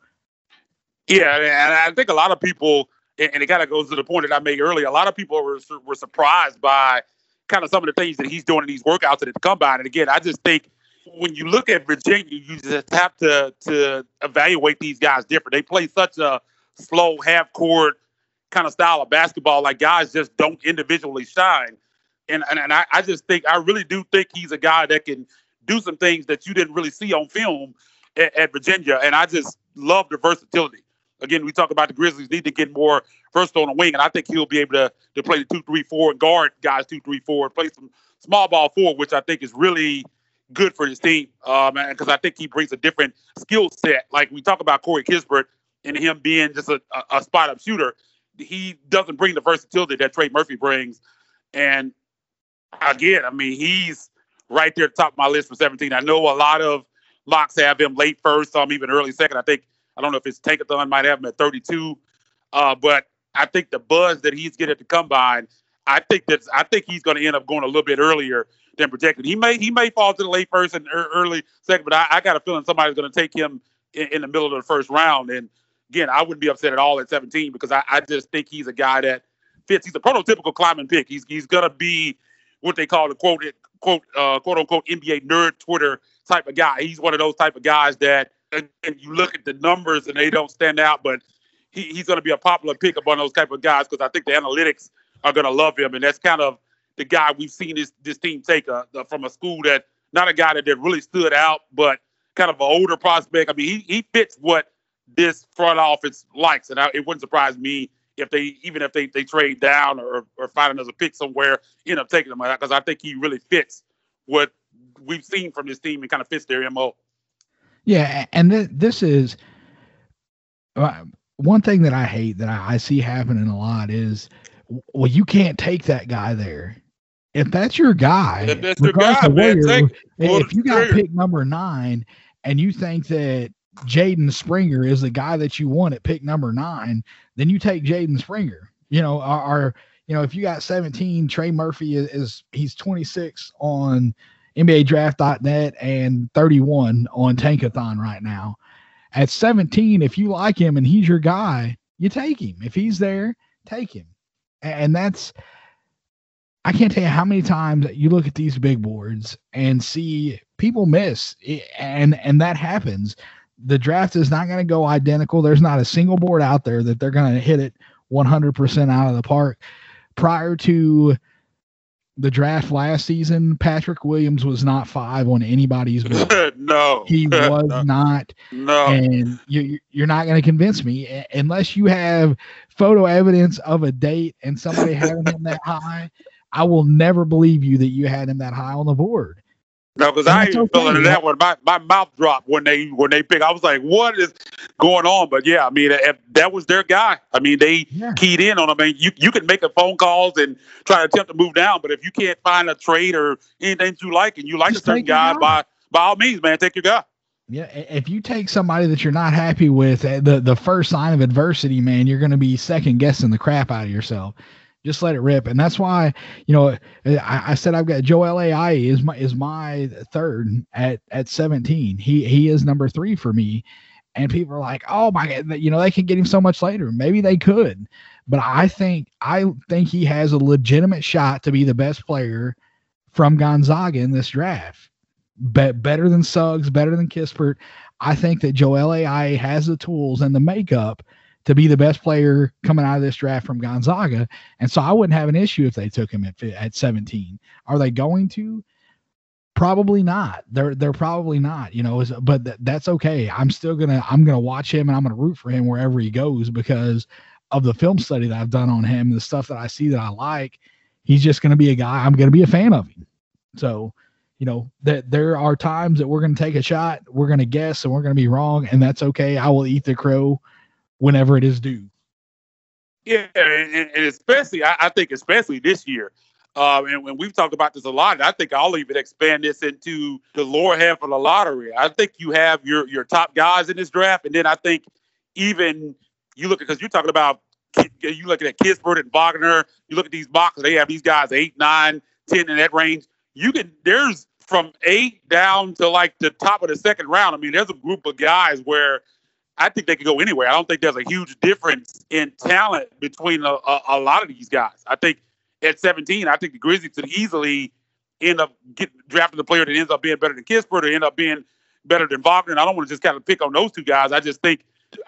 Yeah, and I think a lot of people, and it kind of goes to the point that I made earlier, a lot of people were surprised by kind of some of the things that he's doing in these workouts at the Combine. And again, I just think when you look at Virginia, you just have to evaluate these guys different. They play such a slow half-court kind of style of basketball, like guys just don't individually shine. And I just think, I really do think he's a guy that can do some things that you didn't really see on film at Virginia. And I just love the versatility. Again, we talk about the Grizzlies need to get more versatile on the wing, and I think he'll be able to play the 2-3-4 and guard guys 2-3-4 and play some small ball 4, which I think is really good for his team, because I think he brings a different skill set. Like we talk about Corey Kispert and him being just a spot-up shooter, he doesn't bring the versatility that Trey Murphy brings. And again, I mean, he's right there at the top of my list for 17. I know a lot of mocks have him late first, some even early second. I don't know if it's Tankathon might have him at 32, but I think the buzz that he's getting at the Combine, I think he's going to end up going a little bit earlier than projected. He may fall to the late first and early second, but I got a feeling somebody's going to take him in the middle of the first round. And again, I wouldn't be upset at all at 17 because I just think he's a guy that fits. He's a prototypical climbing pick. He's going to be what they call the quote unquote NBA nerd Twitter type of guy. He's one of those type of guys that, and you look at the numbers and they don't stand out, but he's going to be a popular pick among those type of guys because I think the analytics are going to love him. And that's kind of the guy we've seen this team take from a school that, not a guy that really stood out, but kind of an older prospect. I mean, he fits what this front office likes. And it wouldn't surprise me if they trade down or find another pick somewhere, end up taking him, because I think he really fits what we've seen from this team and kind of fits their MO. Yeah, and this is one thing that I hate that I see happening a lot is, well, you can't take that guy there. If that's your guy, if you got pick number 9 and you think that Jaden Springer is the guy that you want at pick number 9, then you take Jaden Springer. If you got 17, Trey Murphy he's 26 on NBADraft.net and 31 on Tankathon right now. At 17, if you like him and he's your guy, you take him. If he's there, take him. And that's, I can't tell you how many times you look at these big boards and see people miss, and that happens. The draft is not going to go identical. There's not a single board out there that they're going to hit it 100% out of the park. Prior to the draft last season, Patrick Williams was not 5 on anybody's board. No. He was not. No. And you're not going to convince me unless you have photo evidence of a date and somebody having him that high. I will never believe you that you had him that high on the board. No, because I even fell into that one. My mouth dropped when they picked. I was like, "What is going on?" But yeah, I mean, if that was their guy. I mean, they keyed in on him. I mean, you can make a phone calls and try to attempt to move down, but if you can't find a trade or anything you like, and you like just a certain guy, by all means, man, take your guy. Yeah, if you take somebody that you're not happy with, the first sign of adversity, man, you're going to be second guessing the crap out of yourself. Just let it rip. And that's why, I said I've got Joel Ayayi is my third at 17. He is number 3 for me. And people are like, oh my God, they can get him so much later. Maybe they could. But I think he has a legitimate shot to be the best player from Gonzaga in this draft. Better than Suggs, better than Kispert. I think that Joel Ayayi has the tools and the makeup to be the best player coming out of this draft from Gonzaga. And so I wouldn't have an issue if they took him at 17. Are they going to? Probably not. They're probably not, but that's okay. I'm going to watch him and I'm going to root for him wherever he goes because of the film study that I've done on him, the stuff that I see that I like. He's just going to be a guy. I'm going to be a fan of him. So, that there are times that we're going to take a shot, we're going to guess, and we're going to be wrong, and that's okay. I will eat the crow whenever it is due. Yeah, and especially, I think especially this year, and when we've talked about this a lot, I think I'll even expand this into the lower half of the lottery. I think you have your top guys in this draft, and then I think even you look at, because you're talking about, you looking at Kispert and Wagner, you look at these boxes, they have these guys 8, 9, 10 in that range. There's from 8 down to like the top of the second round. I mean, there's a group of guys where I think they could go anywhere. I don't think there's a huge difference in talent between a lot of these guys. I think at 17, I think the Grizzlies could easily end up drafting the player that ends up being better than Kispert or end up being better than Wagner. And I don't want to just kind of pick on those two guys. I think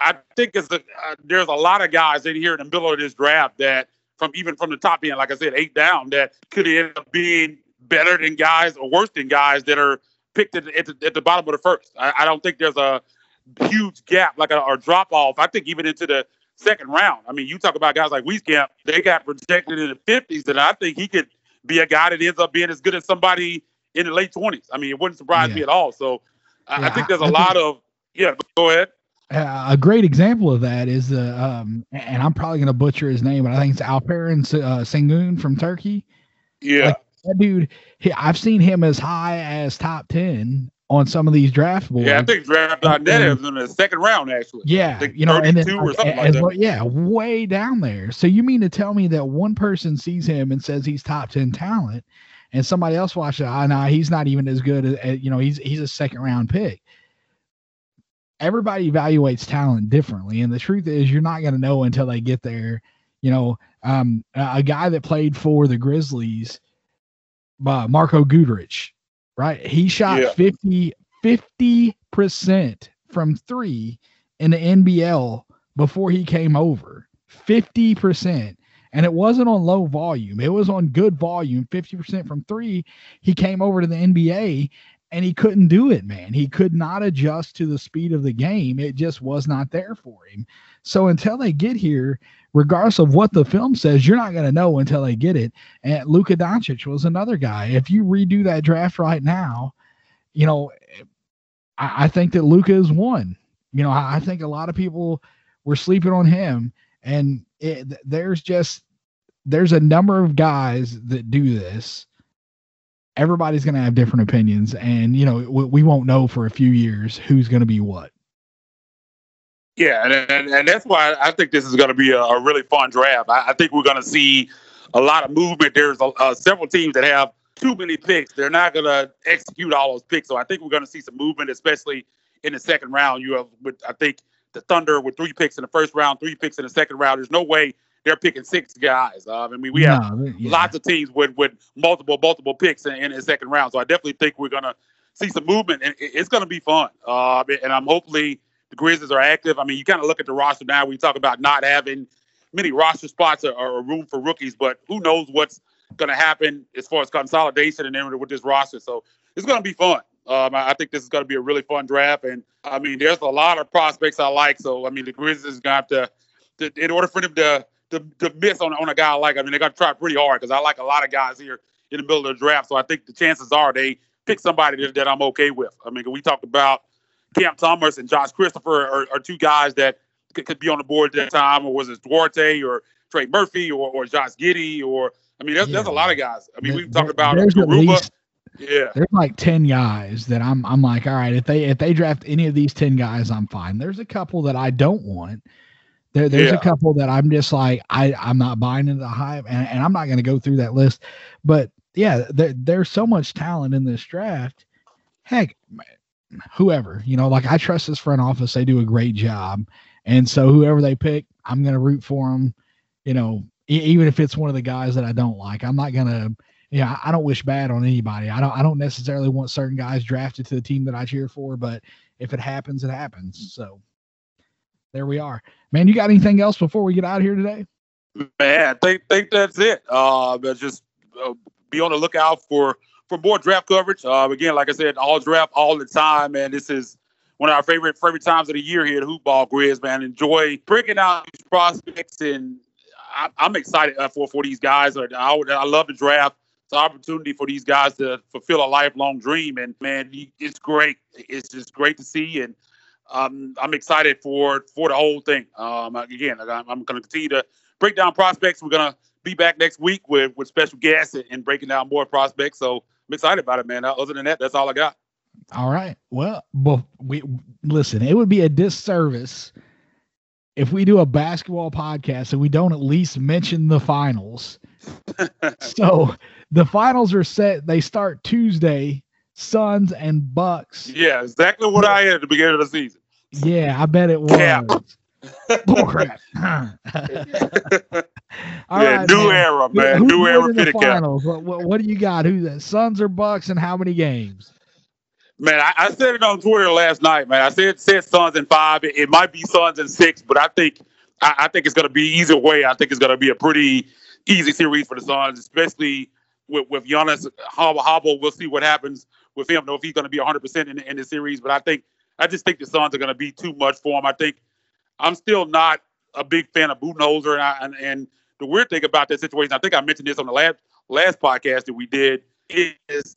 there's a lot of guys in here in the middle of this draft that from the top end, like I said, 8 down, that could end up being better than guys or worse than guys that are picked at the bottom of the first. I don't think there's a huge gap, like a drop off. I think even into the second round. I mean, you talk about guys like Wieskamp, they got projected in the 50s, and I think he could be a guy that ends up being as good as somebody in the late 20s. I mean, it wouldn't surprise me at all. So I think there's a lot of go ahead. A great example of that is and I'm probably going to butcher his name, but I think it's Alperen Sengun from Turkey. Yeah. Like, that dude, I've seen him as high as top 10 on some of these draft boards. Yeah, I think draft.net is in the second round, actually. Yeah, and then, or something like that. Well, yeah, way down there. So you mean to tell me that one person sees him and says he's top 10 talent, and somebody else watches it, nah, he's not even as good as he's a second round pick. Everybody evaluates talent differently, and the truth is you're not going to know until they get there. A guy that played for the Grizzlies, Marko Guduric, right? He shot 50% from 3 in the NBL before he came over. 50%. And it wasn't on low volume. It was on good volume, 50% from 3. He came over to the NBA and he couldn't do it, man. He could not adjust to the speed of the game. It just was not there for him. So until they get here, regardless of what the film says, you're not going to know until they get it. And Luka Doncic was another guy. If you redo that draft right now, I think that Luka is one. I think a lot of people were sleeping on him. And there's a number of guys that do this. Everybody's going to have different opinions. And, we won't know for a few years who's going to be what. Yeah, and that's why I think this is going to be a really fun draft. I think we're going to see a lot of movement. There's several teams that have too many picks. They're not going to execute all those picks. So I think we're going to see some movement, especially in the second round. You have, I think, the Thunder with 3 picks in the first round, 3 picks in the second round. There's no way they're picking 6 guys. We have lots of teams with multiple picks in the second round. So I definitely think we're going to see some movement, and it's going to be fun. And I'm hopefully the Grizzlies are active. I mean, you kind of look at the roster now. We talk about not having many roster spots or room for rookies, but who knows what's going to happen as far as consolidation and everything with this roster. So it's going to be fun. I think this is going to be a really fun draft. And, I mean, there's a lot of prospects I like. So, I mean, the Grizzlies going to have to, in order for them to miss on a guy I like, I mean, they got to try pretty hard because I like a lot of guys here in the middle of the draft. So I think the chances are they pick somebody that I'm okay with. I mean, we talked about Cam Thomas and Josh Christopher are two guys that could be on the board at that time, or was it Duarte or Trey Murphy or Josh Giddey or I mean, there's a lot of guys. I mean, we've talked about Garuba. Yeah, there's like 10 guys that I'm like, all right, if they draft any of these 10 guys, I'm fine. There's a couple that I don't want. There's a couple that I'm just like, I'm not buying into the hype, and I'm not going to go through that list. But yeah, there's so much talent in this draft. Heck, whoever, like I trust this front office. They do a great job. And so whoever they pick, I'm going to root for them, even if it's one of the guys that I don't like. I'm not going to, I don't wish bad on anybody. I don't necessarily want certain guys drafted to the team that I cheer for, but if it happens, it happens. So there we are. Man, you got anything else before we get out of here today? Man, I think that's it. But just be on the lookout for more draft coverage. Again, like I said, all draft all the time, man. This is one of our favorite times of the year here at Hoop Ball Grizz, man. Enjoy breaking out these prospects, and I'm excited for these guys. I love the draft. It's an opportunity for these guys to fulfill a lifelong dream, and man, it's great. It's just great to see, and I'm excited for the whole thing. Again, I'm going to continue to break down prospects. We're going to be back next week with special guests and breaking down more prospects. So I'm excited about it, man. Other than that, that's all I got. All right. Well, we listen, it would be a disservice if we do a basketball podcast and we don't at least mention the finals. So the finals are set. They start Tuesday, Suns and Bucks. Yeah, exactly what I had at the beginning of the season. Yeah, I bet it was. Cap. Bull crap. All right, new man. era, man. New era in the finals. What do you got? Who's that? Suns or Bucks, and how many games? Man, I said it on Twitter last night, man. I said Suns in 5. It might be Suns in 6, but I think it's going to be either way. I think it's going to be a pretty easy series for the Suns, especially with Giannis hobble. We'll see what happens with him. Know if he's going to be 100% in the series, but I just think the Suns are going to be too much for him. I think I'm still not a big fan of Budenholzer, and the weird thing about that situation, I think I mentioned this on the last podcast that we did, is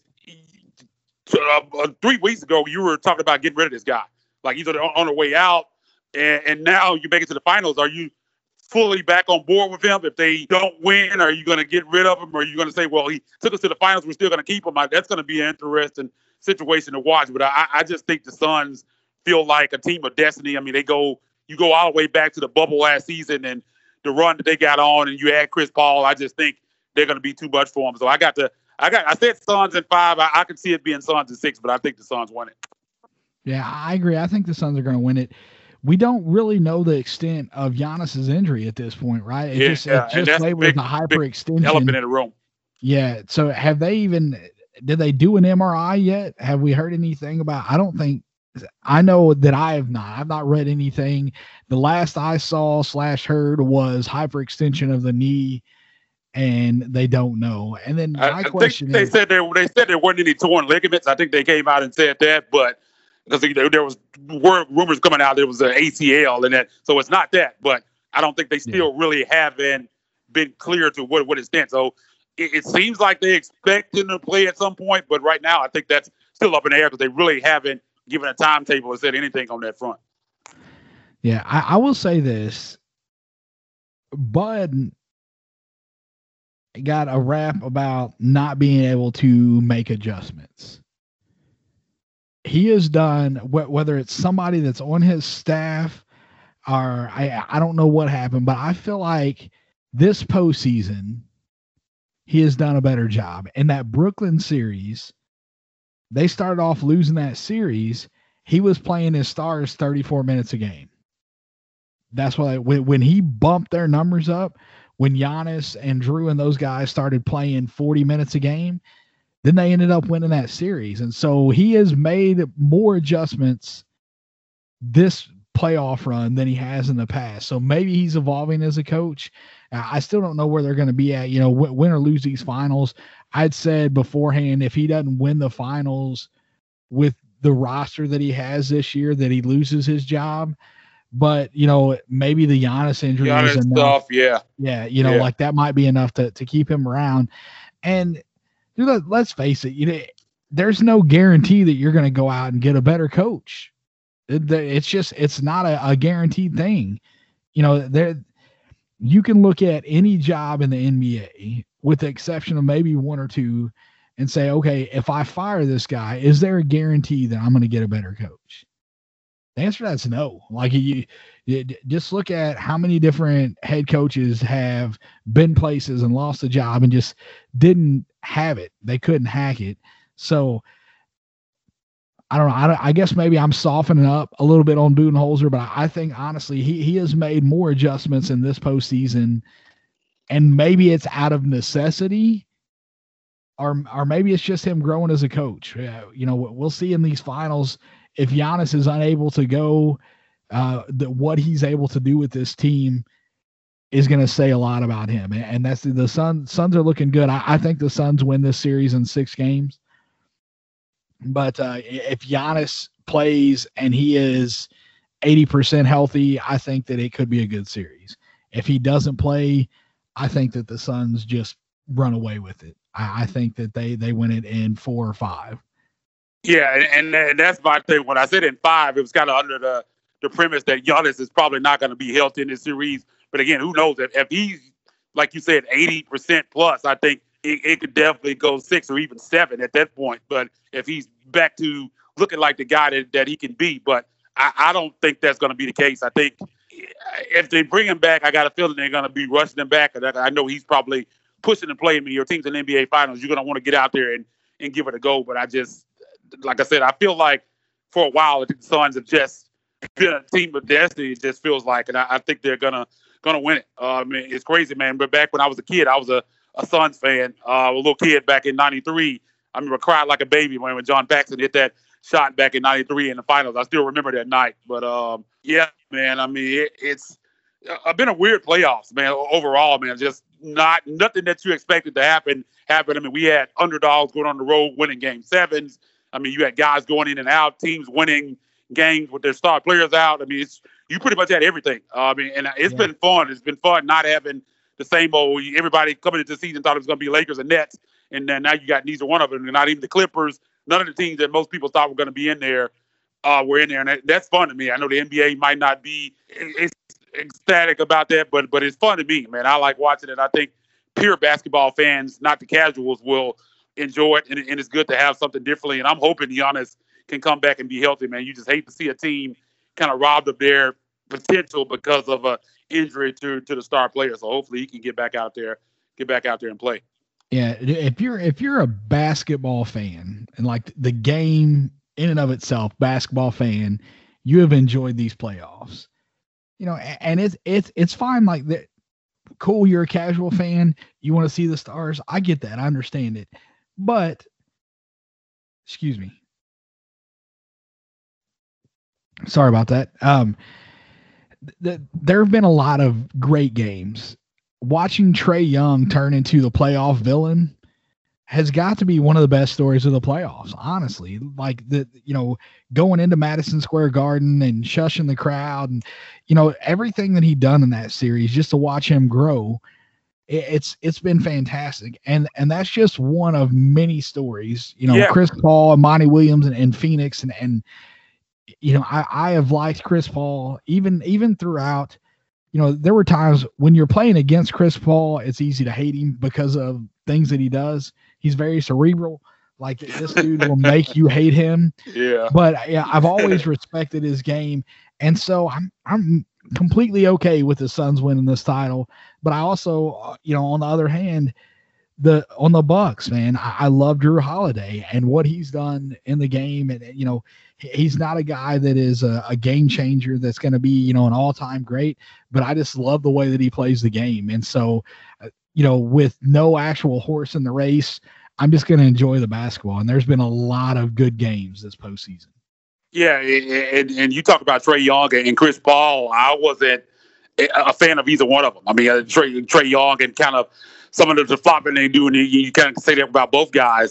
3 weeks ago you were talking about getting rid of this guy. Like he's on the way out, and now you make it to the finals. Are you fully back on board with him? If they don't win, are you going to get rid of him? Or are you going to say, well, he took us to the finals, we're still going to keep him? That's going to be an interesting situation to watch. But I just think the Suns feel like a team of destiny. I mean, you go all the way back to the bubble last season and the run that they got on, and you add Chris Paul. I just think they're going to be too much for them. So I said Suns in 5. I could see it being Suns in 6, but I think the Suns win it. Yeah, I agree. I think the Suns are going to win it. We don't really know the extent of Giannis's injury at this point, right? It's just labeled as a hyperextension. Elephant in the room. Yeah. So did they do an MRI yet? Have we heard anything about? I know that I have not. I've not read anything. The last I saw / heard was hyperextension of the knee, and they don't know. And then my question is, they said there weren't any torn ligaments. I think they came out and said that, but because there was rumors coming out there was an ACL and that, so it's not that. But I don't think they still really haven't been clear to what extent. So it seems like they expect him to play at some point, but right now I think that's still up in the air because they really haven't given a timetable or said anything on that front. Yeah, I will say this. Bud got a rap about not being able to make adjustments. He has done, whether it's somebody that's on his staff or I don't know what happened, but I feel like this postseason he has done a better job. In that Brooklyn series, they started off losing that series. He was playing his stars 34 minutes a game. That's why when he bumped their numbers up, when Giannis and Drew and those guys started playing 40 minutes a game, then they ended up winning that series. And so he has made more adjustments this playoff run than he has in the past. So maybe he's evolving as a coach. I still don't know where they're going to be at, win or lose these finals. I'd said beforehand, if he doesn't win the finals with the roster that he has this year, that he loses his job. But, maybe the Giannis injury is enough. Yeah. Like that might be enough to keep him around. And dude, let's face it, there's no guarantee that you're going to go out and get a better coach. It's not a guaranteed thing. You can look at any job in the NBA with the exception of maybe one or two and say, okay, if I fire this guy, is there a guarantee that I'm going to get a better coach? The answer to that's no. Like you just look at how many different head coaches have been places and lost a job and just didn't have it. They couldn't hack it. So I don't know. I guess maybe I'm softening up a little bit on Budenholzer, but I think honestly he has made more adjustments in this postseason, and maybe it's out of necessity, or maybe it's just him growing as a coach. We'll see in these finals if Giannis is unable to go. What he's able to do with this team is going to say a lot about him, and that's the Suns are looking good. I think the Suns win this series in 6 games. But if Giannis plays and he is 80% healthy, I think that it could be a good series. If he doesn't play, I think that the Suns just run away with it. I think that they win it in 4 or 5. Yeah, and that's my thing. When I said in 5, it was kind of under the premise that Giannis is probably not going to be healthy in this series. But again, who knows? If he's, like you said, 80% plus, I think it could definitely go 6 or even 7 at that point. But if he's back to looking like the guy that he can be, but I don't think that's going to be the case. I think if they bring him back, I got a feeling they're going to be rushing him back. And I know he's probably pushing and playing. I mean, your team's in the NBA Finals. You're going to want to get out there and give it a go. But I just, like I said, I feel like for a while the Suns have just been a team of destiny. It just feels like, and I think they're gonna win it. I mean, it's crazy, man. But back when I was a kid, I was a Suns fan. A little kid back in '93. I remember crying like a baby when John Paxson hit that shot back in '93 in the finals. I still remember that night. But yeah, man. I mean, it's been a weird playoffs, man. Overall, man, just nothing that you expected to happen. I mean, we had underdogs going on the road, winning game 7s. I mean, you had guys going in and out, teams winning games with their star players out. I mean, you pretty much had everything. I mean, and it's been fun. It's been fun not having the same old. Everybody coming into the season thought it was going to be Lakers and Nets, and then now you got neither one of them, and not even the Clippers. None of the teams that most people thought were going to be in there were in there, and that's fun to me. I know the NBA might not be ecstatic about that, but it's fun to me, man. I like watching it. I think pure basketball fans, not the casuals, will enjoy it, and it's good to have something differently. And I'm hoping Giannis can come back and be healthy, man. You just hate to see a team kind of robbed of their potential because of a injury to the star player. So hopefully he can get back out there and play. Yeah, if you're a basketball fan and like the game in and of itself, basketball fan, you have enjoyed these playoffs. And it's fine like that. Cool, you're a casual fan, you want to see the stars. I get that. I understand it. But excuse me. Sorry about that. There have been a lot of great games. Watching Trae Young turn into the playoff villain has got to be one of the best stories of the playoffs, honestly. Like going into Madison Square Garden and shushing the crowd and everything that he'd done in that series, just to watch him grow. It's been fantastic. And that's just one of many stories. Chris Paul and Monty Williams and Phoenix and I have liked Chris Paul even throughout. There were times when you're playing against Chris Paul, it's easy to hate him because of things that he does. He's very cerebral. Like this dude will make you hate him. Yeah. But yeah, I've always respected his game. And so I'm completely okay with the Suns winning this title. But I also, on the other hand, on the Bucks, man, I love Drew Holiday and what he's done in the game. And, he's not a guy that is a game changer that's going to be, an all-time great, but I just love the way that he plays the game. And so, with no actual horse in the race, I'm just going to enjoy the basketball. And there's been a lot of good games this postseason. Yeah, and you talk about Trae Young and Chris Paul. I wasn't a fan of either one of them. I mean, Trae Young and kind of some of the flopping they do, and you kind of say that about both guys.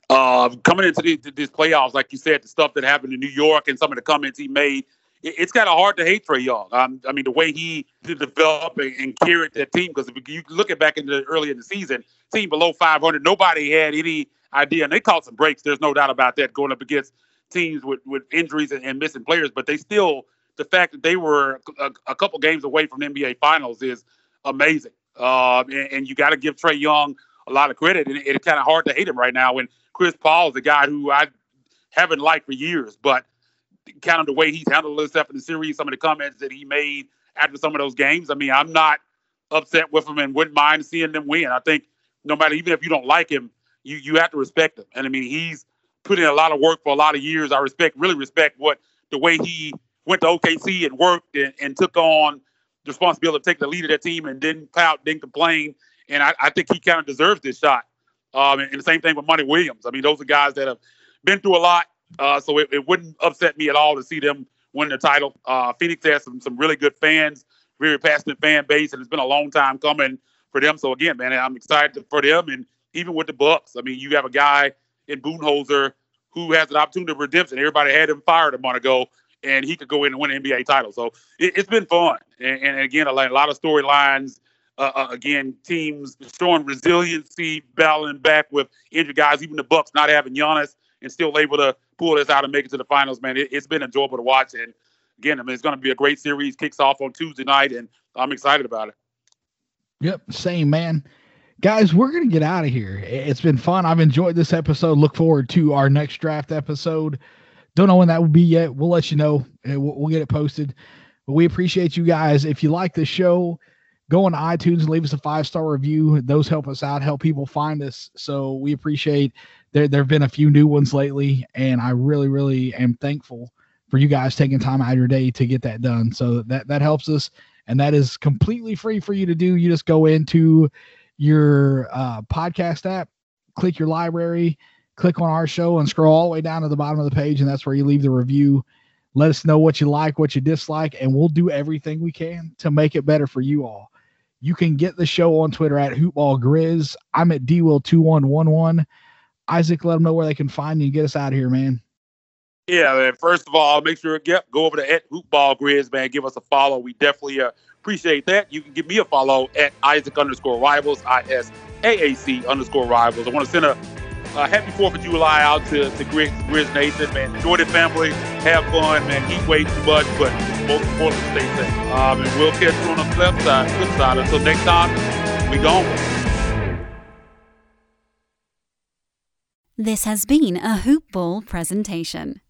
Coming into these playoffs, like you said, the stuff that happened in New York and some of the comments he made, it's kind of hard to hate Trae Young. I mean, the way he developed and carried that team, because if you look at back early in the season, team below 500, nobody had any idea, and they caught some breaks. There's no doubt about that, going up against teams with injuries and missing players, but they still, the fact that they were a couple games away from the NBA Finals is amazing. And you got to give Trae Young a lot of credit, and it's kind of hard to hate him right now. And Chris Paul is a guy who I haven't liked for years, but kind of the way he's handled himself in the series, some of the comments that he made after some of those games, I mean, I'm not upset with him and wouldn't mind seeing them win. I think no matter, even if you don't like him, you have to respect him. And I mean, he's put in a lot of work for a lot of years. I really respect the way he went to OKC and worked and took on the responsibility of taking the lead of that team and didn't pout, didn't complain. And I think he kind of deserves this shot. And the same thing with Monty Williams. I mean, those are guys that have been through a lot. So it wouldn't upset me at all to see them win the title. Phoenix has some really good fans, very passionate fan base, and it's been a long time coming for them. So again, man, I'm excited for them. And even with the Bucks, I mean, you have a guy in Budenholzer who has an opportunity of redemption. Everybody had him fired a month ago, and he could go in and win an NBA title. So it's been fun. And again, a lot of storylines. Again, teams showing resiliency, battling back with injured guys, even the Bucks not having Giannis and still able to pull this out and make it to the finals, man. It's been enjoyable to watch. And again, I mean, it's going to be a great series. Kicks off on Tuesday night, and I'm excited about it. Yep, same, man. Guys, we're going to get out of here. It's been fun. I've enjoyed this episode. Look forward to our next draft episode. Don't know when that will be yet. We'll let you know. We'll get it posted. But we appreciate you guys. If you like the show, go on iTunes and leave us a 5-star review. Those help us out, help people find us. So we appreciate there have been a few new ones lately, and I really, really am thankful for you guys taking time out of your day to get that done. So that helps us, and that is completely free for you to do. You just go into your podcast app, click your library, click on our show, and scroll all the way down to the bottom of the page, and that's where you leave the review. Let us know what you like, what you dislike, and we'll do everything we can to make it better for you all. You can get the show on Twitter at HoopBallGrizz. I'm at DWill2111. Isaac, let them know where they can find you and get us out of here, man. Yeah, man. First of all, make sure go over to at HoopBallGrizz, man. Give us a follow. We definitely appreciate that. You can give me a follow at Isaac_Rivals, ISAAC_Rivals. I want to send a happy 4th of July out to Grizz Nation, man. Enjoy the family. Have fun, man. Eat way too much, but most importantly, stay safe. And we'll catch you on the flip side. Until next time, we gone. This has been a Hoop Ball presentation.